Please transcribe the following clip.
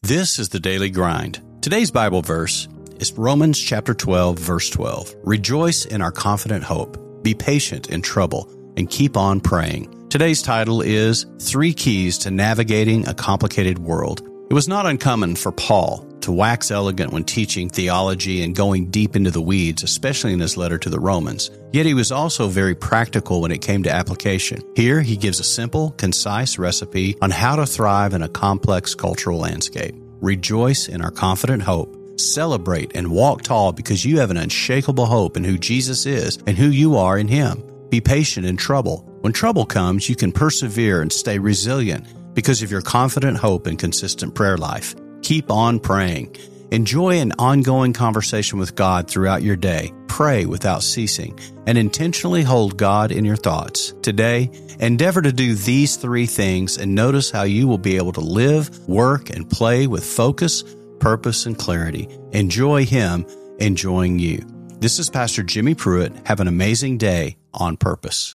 This is the Daily Grind. Today's Bible verse is Romans chapter 12, verse 12. Rejoice in our confident hope. Be patient in trouble and keep on praying. Today's title is 3 Keys to Navigating a Complicated World. It was not uncommon for Paul to wax elegant when teaching theology and going deep into the weeds, especially in his letter to the Romans. Yet he was also very practical when it came to application. Here he gives a simple, concise recipe on how to thrive in a complex cultural landscape. Rejoice in our confident hope. Celebrate and walk tall because you have an unshakable hope in who Jesus is and who you are in Him. Be patient in trouble. When trouble comes, you can persevere and stay resilient because of your confident hope and consistent prayer life. Keep on praying. Enjoy an ongoing conversation with God throughout your day. Pray without ceasing and intentionally hold God in your thoughts. Today, endeavor to do these 3 things and notice how you will be able to live, work, and play with focus, purpose, and clarity. Enjoy Him enjoying you. This is Pastor Jimmy Pruitt. Have an amazing day on purpose.